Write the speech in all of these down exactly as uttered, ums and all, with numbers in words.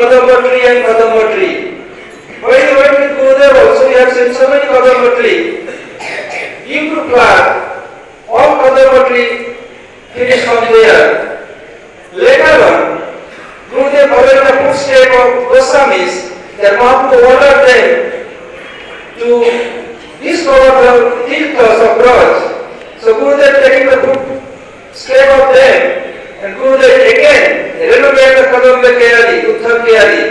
Kadamba tree and Kadamba tree. When you went with Gurudev also, you have seen so many Kadamba tree. Give to plant, all Kadamba tree finished from there. Later on, Gurudev followed the footsteps of Goswamis, that Mahaprabhu ordered them to discover the tirthas of Braj. So Gurudev taking the footsteps of them, and Gurudev again renovated the Kadamba Kyari, Uttara Kyari.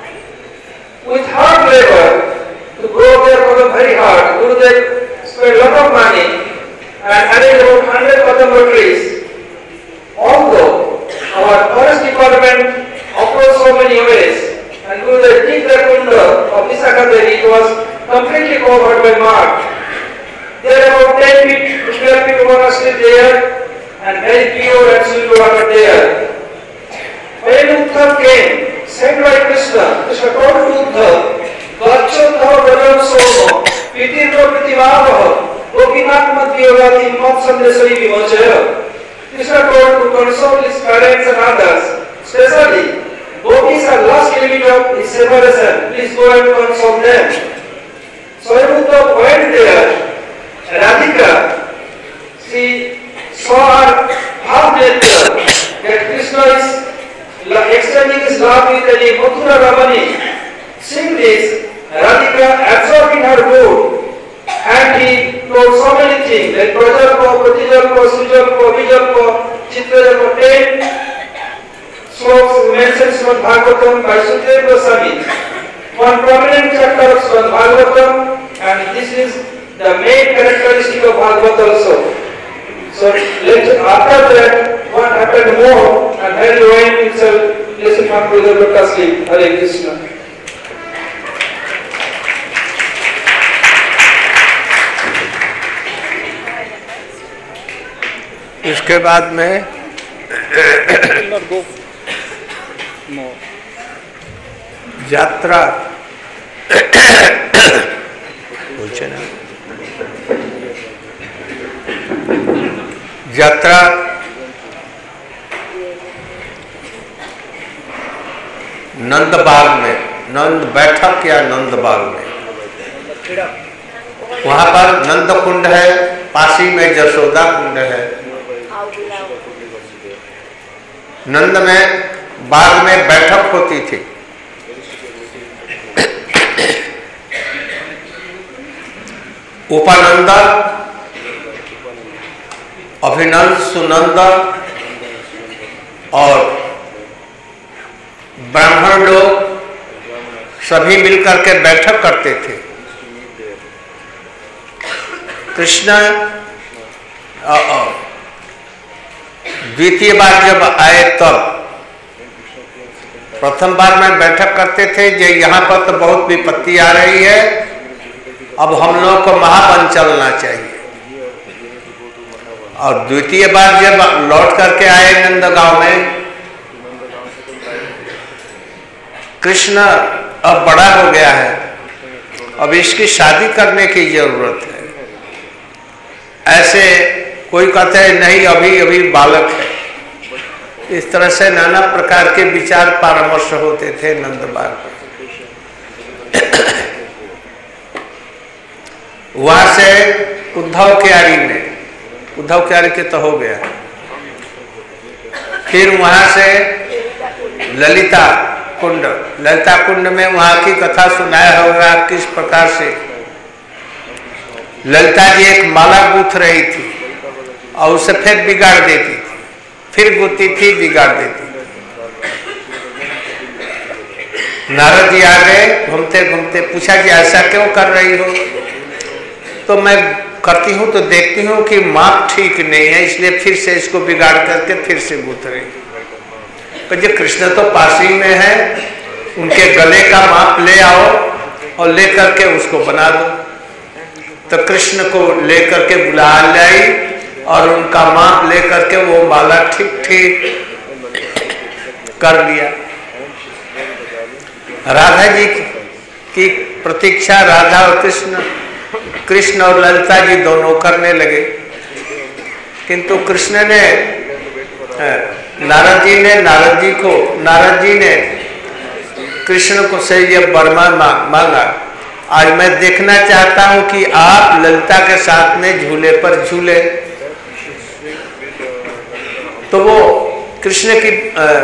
With hard labor, to grow their Kadamba very hard, Gurudev spent a lot of money and added about one hundred Kadamba trees. Although our forest department approached so many ways, and Gurudev did the kunda of Visakha-Devi, it was completely covered by mud. There are about ten feet to twelve feet water still there, and very pure and sweet water there. When Uddhav came, sent by Krishna, Krishna told to Uddhav, Gacchantha Vrajam Somo, Pitirno Pritimavaha, Gopinath Madhyogati Mat Sandesai Vimachaya. Krishna told to console his parents and others, especially Gopis are last limit of his separation, please go and console them. So Uddhav went there, Radhika, she saw her half nature, that Krishna is extending his love with any Mathura Ramani. Seeing this, Radhika absorbed in her mood, and he told so many things, like Prajalpa, Pratijalpa, Sujalpa, Vijalpa, Chitrajalpa, ten sloks mentioned Srimad Bhagavatam by Sukadeva Goswami. One prominent chapter of Srimad Bhagavatam, and this is the main characteristic of Bhagavad also. So after that, what happened more, and Hari Rohan himself listened from Brother Lotus Leaf. Hare Krishna. इसके बाद में यात्रा पूछे ना यात्रा नंदबाग में, नंद बैठक या नंदबाग में, वहां पर नंद कुंड है, पासी में जशोदा कुंड है। नंद में बाग में बैठक होती थी। उपानंद, अभिनंद, सुनंद और ब्राह्मण लोग सभी मिलकर के बैठक करते थे। कृष्ण द्वितीय बार जब आए तब प्रथम बार में बैठक करते थे जो यहाँ पर तो बहुत विपत्ति आ रही है, अब हम लोगों को महावन चलना चाहिए। और द्वितीय बार जब लौट करके आए नंदगांव में, कृष्ण अब बड़ा हो गया है, अब इसकी शादी करने की जरूरत है। ऐसे कोई कहते हैं नहीं अभी अभी बालक है। इस तरह से नाना प्रकार के विचार परामर्श होते थे नंदबाग में। वहां से उद्धव क्यारी में, उद्धव क्यारी के तो हो गया, फिर वहां से ललिता कुंड, ललिता कुंड में वहां की कथा सुनाया होगा किस प्रकार से ललिता जी एक माला गूंथ रही थी और उसे फिर बिगाड़ देती थी, फिर गूंथती थी बिगाड़ देती। नारद जी आ गए, घूमते घूमते पूछा कि ऐसा क्यों कर रही हो? तो मैं करती हूँ तो देखती हूँ कि माप ठीक नहीं है, इसलिए फिर से इसको बिगाड़ करके फिर से गूंथ रही। तो जो कृष्ण तो पास ही में है, उनके गले का माप ले आओ और ले करके उसको बना दो। तो कृष्ण को लेकर के बुला लाई और उनका माप लेकर के वो माला ठीक ठीक कर लिया। राधा जी की प्रतीक्षा राधा और कृष्ण, कृष्ण और ललिता जी दोनों करने लगे, किंतु कृष्ण ने, नारद जी ने नारद जी को नारद जी ने कृष्ण को से ये वरमान मांगा। आज मैं देखना चाहता हूं कि आप ललिता के साथ में झूले पर झूले। तो वो कृष्ण की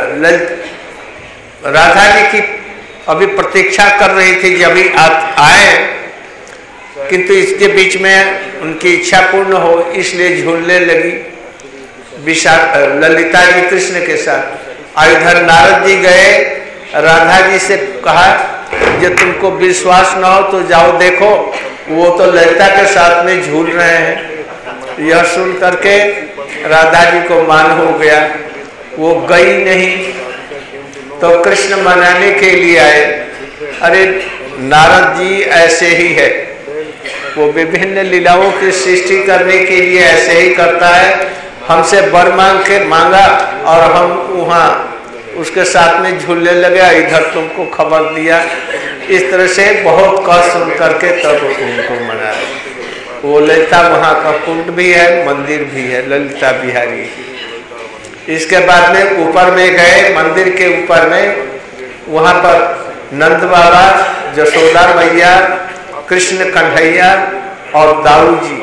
राधा जी की अभी प्रतीक्षा कर रही थी जब भी आप आए, किंतु इसके बीच में उनकी इच्छा पूर्ण हो इसलिए झूलने लगी विशाल ललिता जी कृष्ण के साथ। और इधर नारद जी गए, राधा जी से कहा जो तुमको विश्वास न हो तो जाओ देखो, वो तो ललिता के साथ में झूल रहे हैं। यह सुन करके राधा जी को मान हो गया, वो गई नहीं। तो कृष्ण मनाने के लिए आए। अरे नारद जी ऐसे ही है, वो विभिन्न लीलाओं की सृष्टि करने के लिए ऐसे ही करता है। हमसे वर मांग के मांगा और हम वहाँ उसके साथ में झूलने लगे, इधर तुमको खबर दिया। इस तरह से बहुत कष्ट सुन करके तब उनको मनाया। वो ललिता वहाँ का कुंड भी है, मंदिर भी है, ललिता बिहारी। इसके बाद में ऊपर में गए, मंदिर के ऊपर में, वहाँ पर नंद बाबा, जसोदा मैया, कृष्ण कन्हैया और दाऊ जी,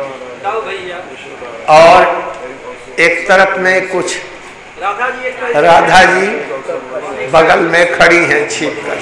और एक तरफ में कुछ राधा जी, राधा जी बगल में खड़ी हैं छिप कर।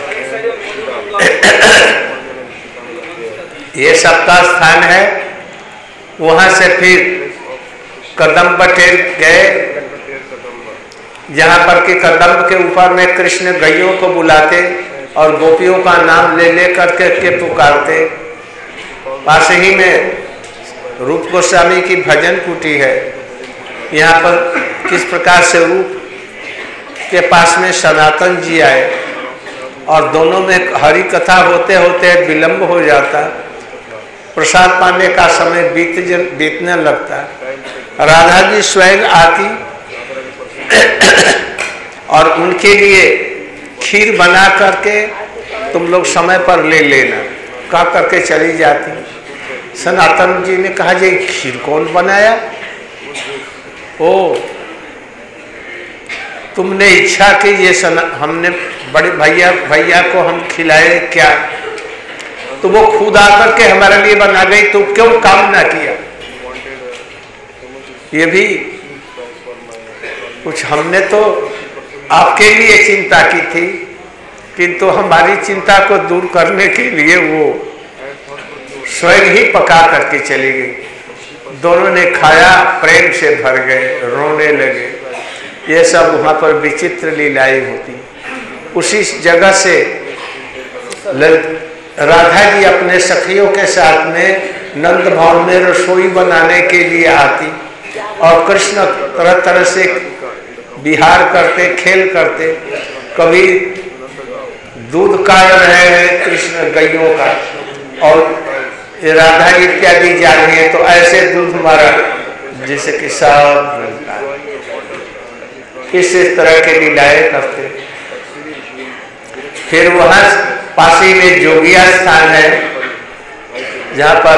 ये सबका स्थान है। वहां से फिर कदम बटेर गए, जहां पर कि कदम के ऊपर में कृष्ण गैयों को बुलाते और गोपियों का नाम ले ले करके के पुकारते। पास ही में रूप गोस्वामी की भजन कुटी है। यहाँ पर किस प्रकार से रूप के पास में सनातन जी आए और दोनों में हरि कथा होते होते विलंब हो जाता, प्रसाद पाने का समय बीत बीतने लगता। राधा जी स्वयं आती और उनके लिए खीर बना करके तुम लोग समय पर ले लेना कह करके चली जाती। सनातन जी ने कहा जी खीर कौन बनाया? ओ तुमने इच्छा की ये सना हमने बड़े भैया भैया को हम खिलाए क्या? तो वो खुद आकर के हमारे लिए बना गई, तो क्यों काम ना किया? ये भी कुछ हमने तो आपके लिए चिंता की थी, किंतु हमारी चिंता को दूर करने के लिए वो स्वयं ही पका करके चली गई। दोनों ने खाया, प्रेम से भर गए, रोने लगे। ये सब वहाँ पर विचित्र लीलाएं होती। उसी जगह से राधा जी अपने सखियों के साथ में नंद भवन में रसोई बनाने के लिए आती और कृष्ण तरह तरह से विहार करते, खेल करते। कभी दूध काढ़ रहे हैं कृष्ण गैयों का और राधा इत्यादि जा रही है, तो ऐसे दूध मारा जैसे कि सब मिलता है। इस तरह के लीलाएं करते। फिर वहां पासी में जोगिया स्थान है, जहाँ पर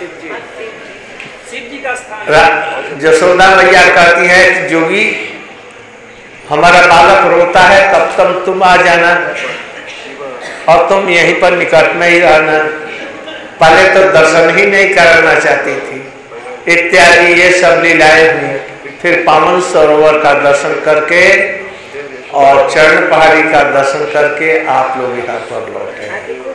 शिव जी का स्थान। जसोदा मैया कहती है कि जोगी हमारा बालक रोता है, तब तक तुम आ जाना और तुम यहीं पर निकट में ही रहना। पहले तो दर्शन ही नहीं करना चाहती थी। इत्यादि ये सब लीलाएं हुई। फिर पावन सरोवर का दर्शन करके और चरण पहाड़ी का दर्शन करके आप लोग यहाँ पर लौटे।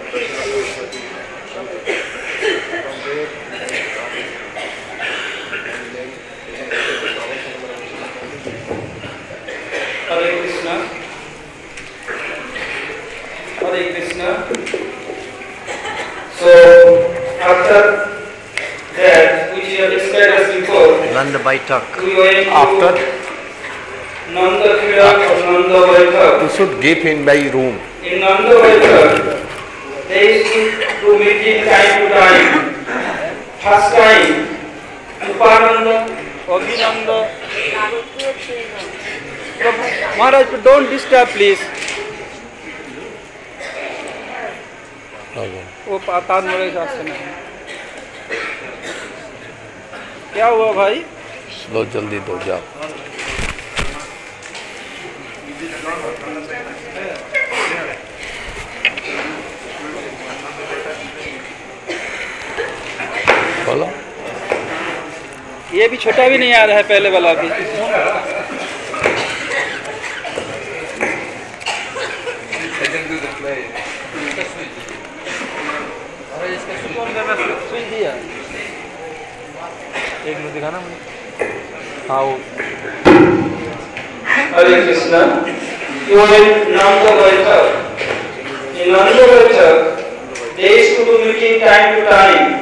हरे कृष्णा, हरे Krishna. So after that, which you have described as before, Nanda Baitak. we went to After Nanda Khira or Nanda Baitak. you should give in by room. In Nanda Baitak, they used to meet time to time. First time, Upananda, Abhinanda. Maharaj, don't disturb, please. वो पाताल मेरे हिसाब से नहीं। क्या हुआ भाई? लो जल्दी दो, जाओ। ये भी छोटा भी नहीं याद है पहले वाला भी। एक मिनट दिखाना मुझे। हाँ वो Hare Krishna. You are in Nanda Vaitaka. In Nanda Vaitaka, they used to do meeting time to time.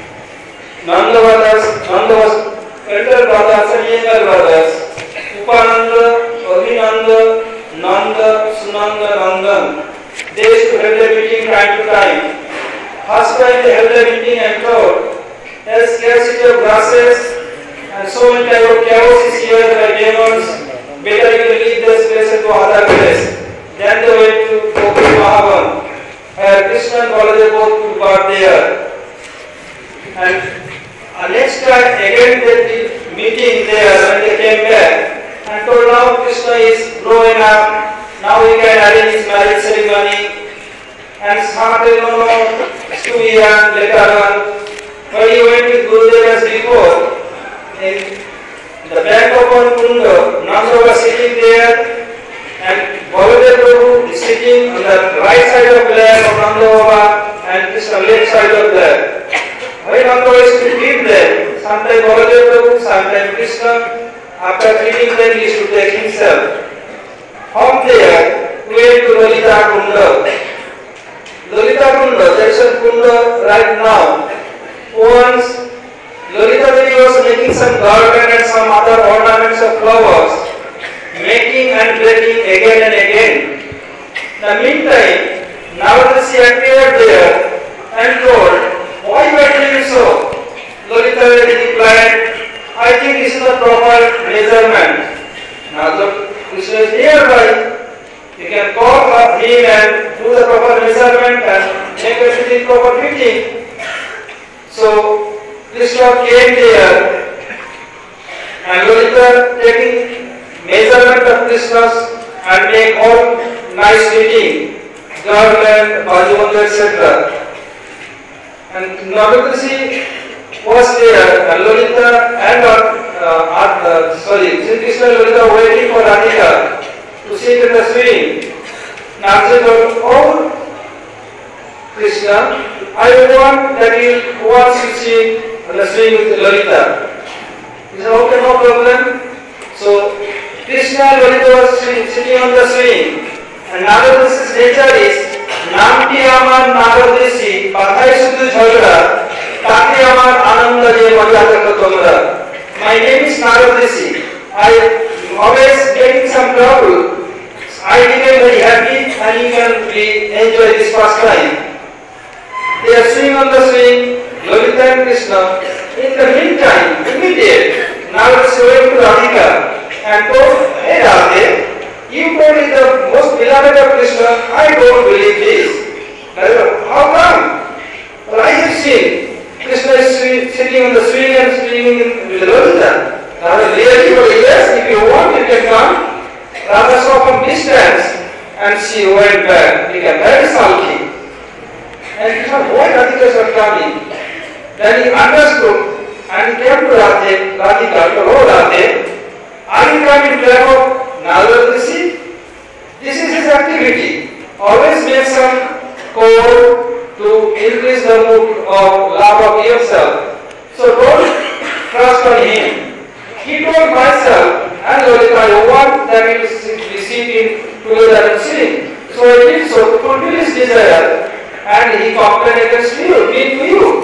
Nanda brothers, Nanda was elder brothers and younger brothers. Upananda, Abhinanda, Nanda, Sunanda, Nandan. They used to have their meeting time to time. First time they held their meeting and told, there is scarcity of grasses and so many type of chaos is here by demons. Better you leave this place and go other place. Then they went to Gopi Mahavan, where Krishna and Baladev both were there. And uh, next time again they did meeting there when they came back and told now Krishna is growing up, now we can arrange his marriage ceremony. And started no no it's too young later on. When he went with Gurudev as before, in the bank of one Kunda, Nanda was sitting there and Baladev Prabhu is sitting on the right side of the land of Nanda Baba and Krishna left side of that. When Nanda is to feed them, sometimes Baladev Prabhu, sometimes Krishna, after feeding them he used to take himself. From there, we went to Lalita Kunda. Lalita Kunda, there is a Kunda right now. Once Lalita Devi was making some garland and some other ornaments of flowers, making and breaking again and again. In the meantime, Naradasi appeared there and told, why you are doing so? Lalita Devi replied, I think this is the proper measurement. Now the Krishna is nearby. You can call him and do the proper measurement and make everything proper fitting. So Krishna came there and Lalita taking measurement of Krishna's and make all nice fitting, garland, bajumand, et cetera. And Naradasi was there and Lalita and uh, uh, sorry, Sri Krishna and Lalita waiting for Radhika to sit in the swing. Narji told, oh Krishna, I want that you wants to sit on the swing with Lalita. He said, okay, no problem. So Krishna and Lalita was sitting on the swing. And Naradasi's nature is Namti Amar Naradasi Pathai Sudhu Jhagara Taki Amar Ananda Je Madhyataka Tomra. My name is Naradasi. I am always getting some trouble. I became very happy and you can really enjoy this pastime. They are swinging on the swing, Lalita and Krishna. In the meantime, immediate, Naradasi went to Radhika and told, hey Radhe, you told me the most beloved of Krishna, I don't believe this. How come? Well, I have seen Krishna is sitting on the swing and swinging with Lalita. Radha, really? Well, yes, if you want, you can come. Radha saw from distance and she went back, became very sulky. And he thought, why Radhika is not coming? Then he understood and he came to Radhe, Radhika, told, oh Radhe, are you coming to have Naradasi? This is his activity. Always make some code to increase the mood of love of yourself. So don't trust on him. He told myself and Lalita, I want that we will be sitting together and sing. So I did so to fulfill his desire and he complained against you, me to you.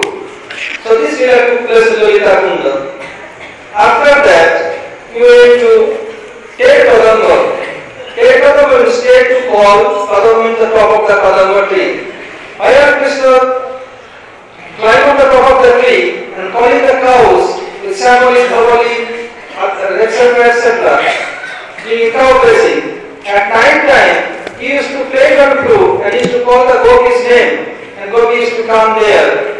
So this will have to place Lalita Kunda. After that, we went to Ted Kadamba. Ted Kadamba will stay to call Kadamba in the top of the Kadamba tree. Here Krishna climbed on the top of the tree and calling the cows with Samali, Dhavali, et cetera, et cetera, doing cow blessing. At night time, he used to play the flute and he used to call the Gopi's name and Gopi used to come there.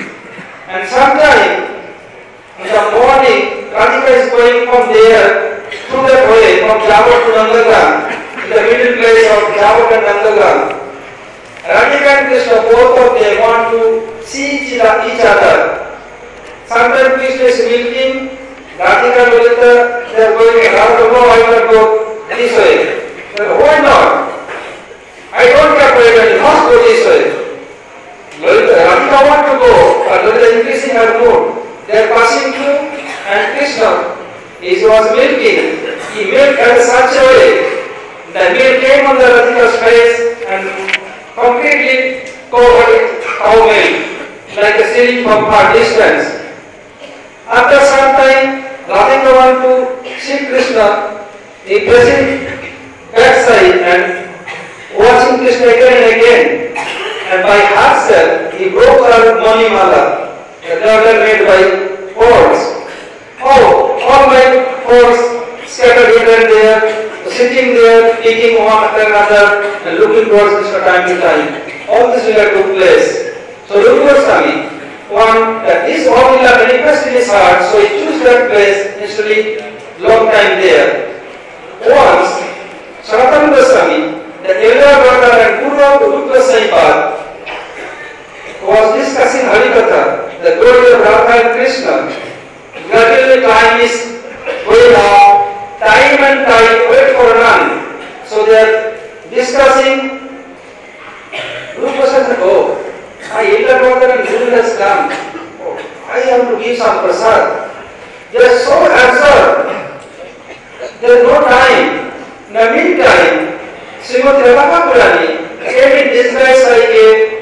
And sometime in the morning, Radhika is going from there through that way from Java to Nandagram, in the middle place of Java and Nandagram. Radhika and Krishna, both of them want to see each other. Sometimes Krishna is milking Radhika and Lalita, they are going around the world, I will go this way. But why not? I don't care where you must go this way. Lalita, Radhika want to go, but Lalita increasing her mood. They are passing through, and Krishna, he was milking. He milked in such a way, the milk came on the Radhika's face and completely covered cow milk, like a ceiling from far distance. After some time, Radhika want to see Krishna. He pressing backside and watching Krishna again and again. And by herself, he broke her Manimala, the girdle made by cords. Oh, all my cords scattered here and there, sitting there, picking one after another, and looking towards Krishna time to time. All this will have took place. So Rupa Goswami found that this all will have manifest in his heart, so he chose that place initially long time there. Once, Sanatana Goswami, the elder brother and guru of Rupa Goswami was discussing Harikatha, the glory of Radha and Krishna. Gradually time is going on, time and tide wait for none. So they are discussing. Rupa says, oh, my elder brother and guru has come. Oh, I have to give some prasad. They are so absurd. There is no time. In the meantime, Srimati Radha Purani came in disguise like a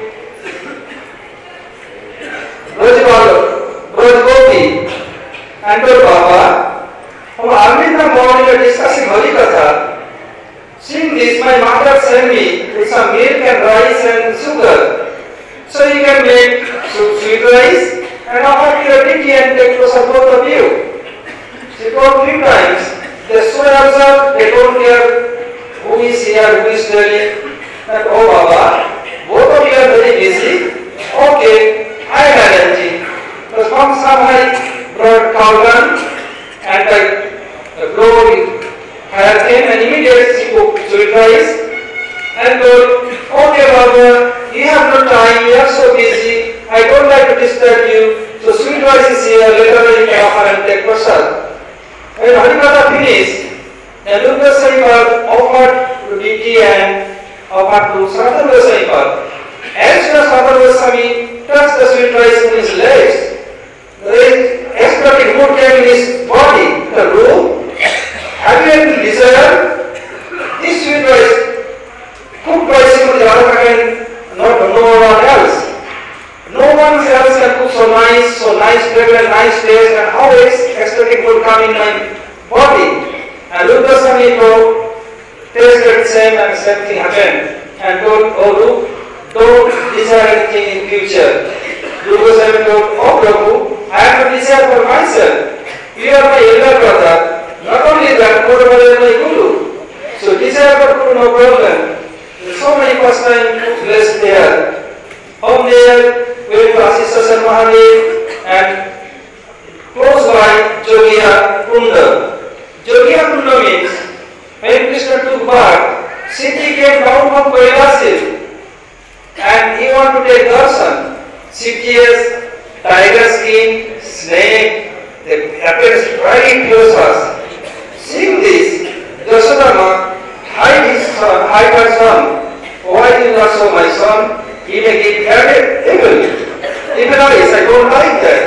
Braj Gopi and told Baba, from early in the morning we are discussing Harikatha. Seeing this, my mother sent me with some milk and rice and sugar. So you can make sweet rice and offer your tea and take prasad both of you. She told three times, they are so absurd, they don't care who is here, who is telling. And oh Baba, both of you are very busy. Okay, I arrange. So from some I brought cauldron and I blew fire came and immediately she cooked sweet rice and told, okay Baba, you have no time, you are so busy, I don't like to disturb you, so sweet rice is here, later on you can offer and take prasad. When Harikatha finished, the Rupa Goswami offered to D T and offered to Sanatana Goswami. As soon as Sanatana Goswami touched the sweet rice in his legs, the ecstatic mood came in his body, the room. Have you any desire? This sweet rice, cooked by Srimati Radhika and not no one else. No one else can cook so nice, so nice flavor, nice taste, and how ecstatic mood come in my body. And Rupa Goswami tasted the same and same thing happened. And told, oh Rup, don't desire anything in future. Rupa Goswami told, oh Prabhu, I have to desire for myself. You are my elder brother. Not only that, moreover you are my guru. So desire for guru, no problem. There are so many pastimes blessed there. From there, we went to Asisasar Mahadev and close by Jogia Kunda. Jogia Kunda means when Krishna took birth, Siti came down from Kailasil and he wanted to take darshan. Siti has tiger skin, snake, the appearance very close to us. Seeing this, Yasodhama hide his son, hide her son. Why did you not show my son? He may get evil. Even eyes, I don't like that.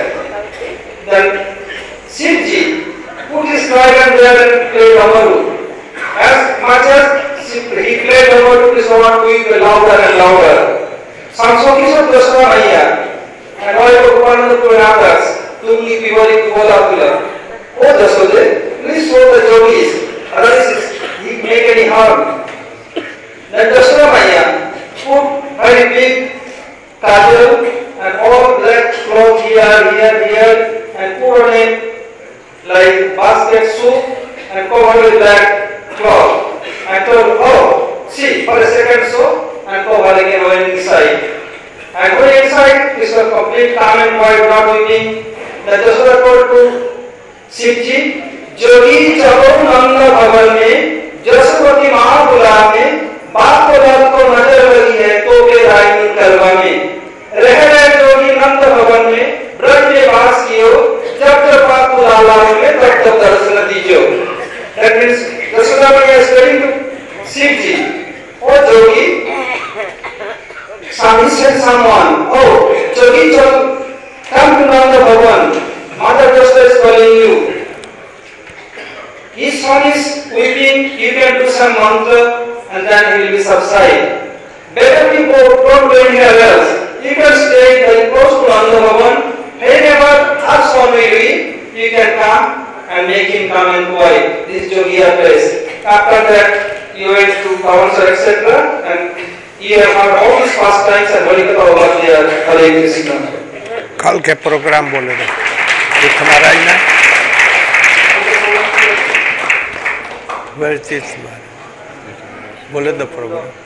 Then Shivji put his dragon there and played Amaru. As much as he played Amaru, Krishna wanted to be louder and louder. Samsoki said Krishna Maya. And all the Upananda to others, Tumli Pivari Kuvala Kula. Oh Jasode, please show the yogis, otherwise he make any harm. Then Dasura Maya put very big kajal and all black cloth here, here, here, and put on it like basket soup and covered with black cloth. And told, oh, see, for a second so, and cover again going inside. And going inside, this was complete calm and quiet, not weeping. The Dasura told to Shivji, जोगी चलो नंद भवन में जसवती महाबुला में बाप को बाप को नजर लगी है तो के रानी कलवा में रह रहे जोगी नंद भवन में ब्रज में वास कियो जब जब बाप बुलावा में That means Yashoda Maiya is telling to Shivji, oh Jogi, he sent someone, oh Jogi, come to Nanda Bhavan, Mother Krishna is calling you. His son is weeping, you can do some mantra and then he will be subside. Better we go, don't go anywhere else. You can stay very close to Nanda Bhavan. Whenever our son will be, you can come and make him come and quiet this Jogiya place. After that, you went to Kawansar, et cetera. And you have heard all these pastimes and Harikatha over there, Hare Krishna. कल के programme बोले थे एक हमारा ही ना वही चीज बोले दो प्रोग्राम